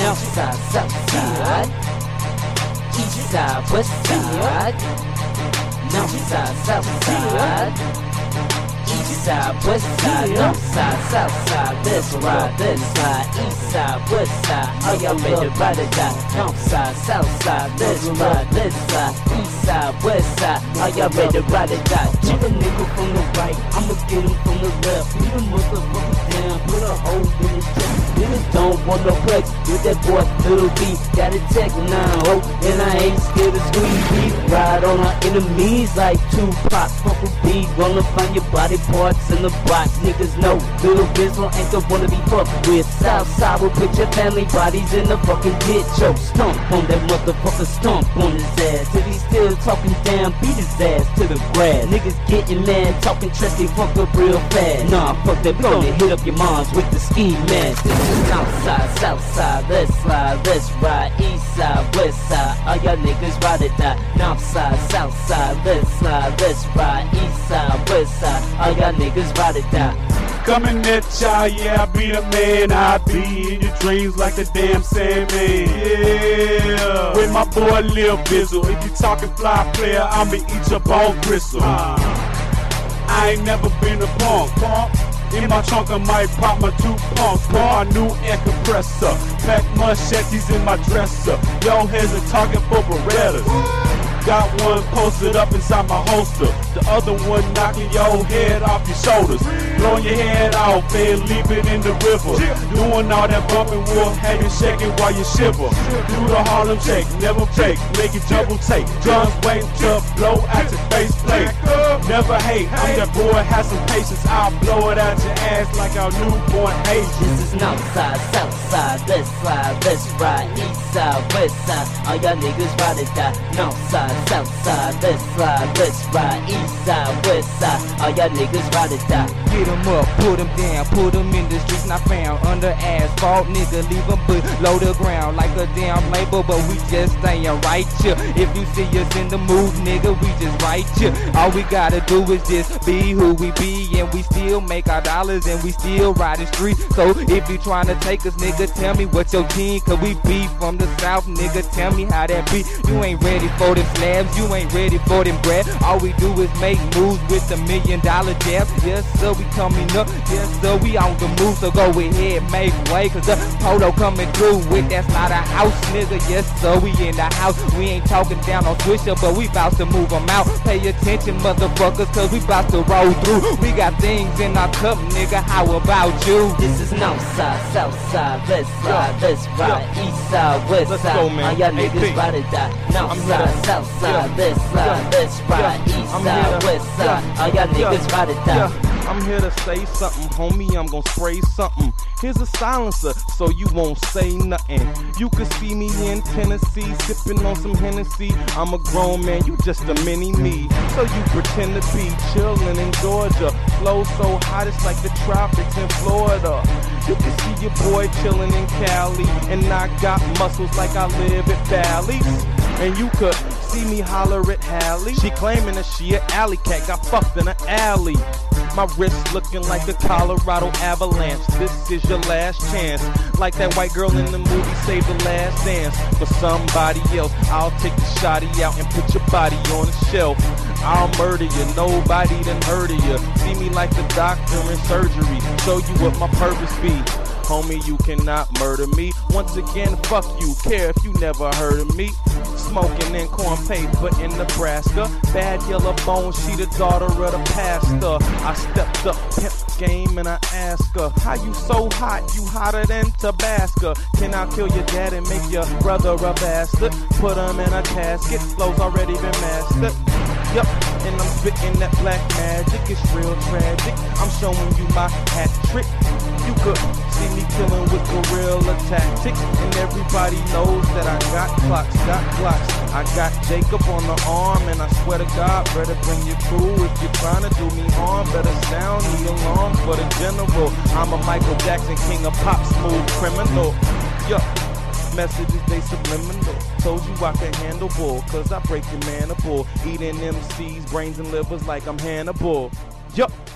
North side, south side, east side, west side, north side, south side, east side, west side, north side, south side, this ride, this side, east side, west side, are y'all ready to ride or die? North side, south side, this ride, this side, east side, west side, are y'all ready to ride or die? Get a nigga from the right, I'ma get him from the left, beat a motherfucker down, put a hole in his chest. Niggas don't want no flex with that boy Little B. Got a tech 9 ho, and I ain't scared to squeeze beat. Ride on our enemies like Tupac. Fuck a beat, gonna find your body parts in the box. Niggas know Little Bizzle ain't the one to be fucked with. Southside will put your family bodies in the fucking ditch. Yo, stomp on that motherfucker, stomp on his ass. If he's still talking down, beat his ass to the grass. Niggas getting mad, talking trash, they fuck up real fast. Nah, fuck that, we gonna hit up your moms with the ski mask. North side, south side, let's ride, east side, west side, all y'all niggas ride or die. North side, south side, let's ride, east side, west side, all y'all niggas ride or die. Coming at y'all, yeah, I be the man, I be in your dreams like the damn Sandman. Yeah, with my boy Lil Bizzle, if you talking fly player, I'ma eat your bone gristle. I ain't never been a punk. In my trunk I might pop my 2 pumps. Put my new air compressor. Pack machetes in my dresser. Yo heads are talking for Berettas. Got one posted up inside my holster. The other one knocking your head off your shoulders. Blowing your head off and leave it in the river. Doing all that bumping will have you shaking while you shiver. Do the Harlem shake, never fake, make it double take. Drums wait to blow at your face plate. Never hate, I'm that boy, have some patience. I'll blow it out your ass like our newborn Asian. This is north side, south side, let's ride, east side, west side, all y'all niggas ride or die. North side, south side, let's ride, east side, west side, all y'all niggas ride or die. Get 'em up, put 'em down, put 'em in the streets not found under asphalt, nigga, leave 'em below the ground like a damn label, but we just staying right here. If you see us in the move, nigga, we just right here. All we gotta do is just be who we be, and we still make our dollars, and we still ride the street. So if you tryna take us, nigga, tell me what your team, cause we be from the south, nigga, tell me how that be. You ain't ready for them slabs, you ain't ready for them bread. All we do is make moves with the $1 million jab. Yes sir, we coming up, yes sir, we on the move. So go ahead, make way, cause the polo coming through with that slaughterhouse, nigga. Yes sir, we in the house. We ain't talking down on Swisher, but we bout to move them out. Pay attention, motherfuckers, cause we bout to roll through. We got things in our cup, nigga, how about you? This is north side, south side, let's ride, east side, west side, all y'all niggas ride or die. North side, south side, let's ride, east side, west side, all y'all niggas ride or die. I'm here to say something, homie, I'm gon' spray something. Here's a silencer, so you won't say nothing. You can see me in Tennessee, sipping on some Hennessy. I'm a grown man, you just a mini-me. So you pretend to be chillin' in Georgia. Flow so hot, it's like the tropics in Florida. You can see your boy chillin' in Cali, and I got muscles like I live at Bally's. And you could see me holler at Hallie. She claiming that she an alley cat, got fucked in an alley. My wrist looking like the Colorado Avalanche. This is your last chance. Like that white girl in the movie Save the Last Dance. For somebody else, I'll take the shotty out and put your body on the shelf. I'll murder you, nobody done heard of you. See me like the doctor in surgery, show you what my purpose be. Homie, you cannot murder me. Once again, fuck you, care if you never heard of me. Smoking in corn paper in Nebraska. Bad yellow bone, she the daughter of the pastor. I stepped up, pimp game, and I asked her, how you so hot, you hotter than Tabasco? Can I kill your dad and make your brother a bastard? Put him in a casket, flow's already been mastered. Yup, and I'm spitting that black magic, it's real tragic. I'm showing you my hat trick. You could see me killing with guerrilla tactics, and everybody knows that I got clocks, got glocks. I got Jacob on the arm, and I swear to God, better bring your crew. If you're trying to do me harm, better sound the alarm for the general. I'm a Michael Jackson, king of pop, smooth criminal. Yup. Messages, they subliminal. Told you I can handle bull, cause I break your mandible. Eating MCs, brains and livers like I'm Hannibal. Yup.